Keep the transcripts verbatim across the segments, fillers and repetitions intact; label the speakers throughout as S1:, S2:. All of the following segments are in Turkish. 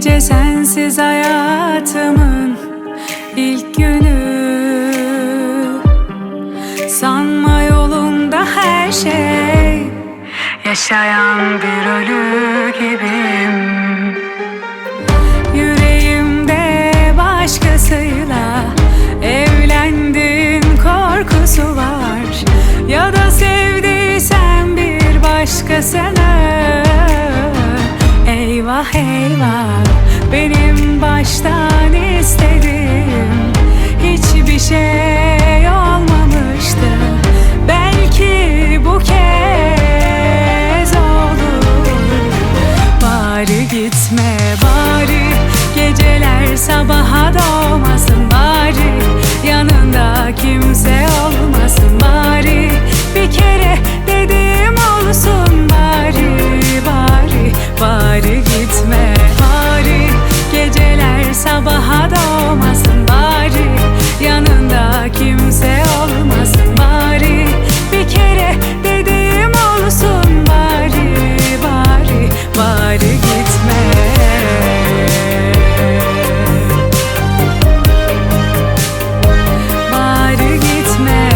S1: gece sensiz hayatımın ilk günü. Sanma yolunda her şey, yaşayan bir ölü gibiyim. Yüreğimde başkasıyla evlendin korkusu var, ya da sevdiysen bir başkasını. Eyvah eyvah, benim baştan istediğim hiçbir şey olmamıştı. Belki bu kez olur. Bari gitme, bari geceler sabaha doğmasın. Bari yanında kimse olmasın. Bari bir kere dediğim olsun. Bari, bari, bari gitme. Bari geceler sabaha doğmasın. Bari yanında kimse olmasın. Bari bir kere dediğim olsun. Bari, bari, bari gitme. Bari gitme.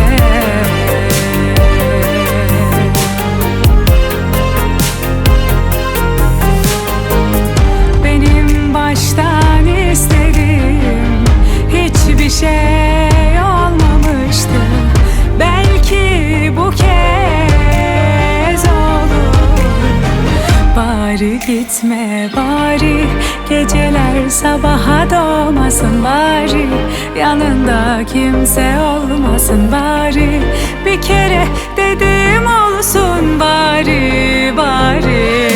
S1: Benim baştan istediğim hiçbir şey olmamıştı. Belki bu kez olur. Bari gitme, bari geceler sabaha doğmasın. Bari yanında kimse olmasın. Bari bir kere dediğim olsun. Bari, bari,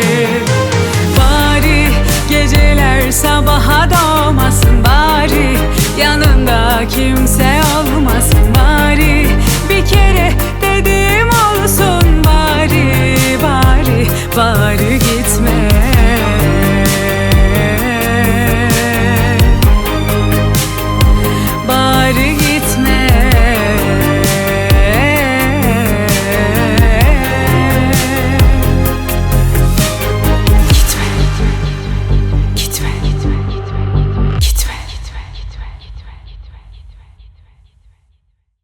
S1: bari geceler sabaha doğmasın. Bari yanında kimse olmasın. Bari bir kere dediğim olsun. Bari, bari, bari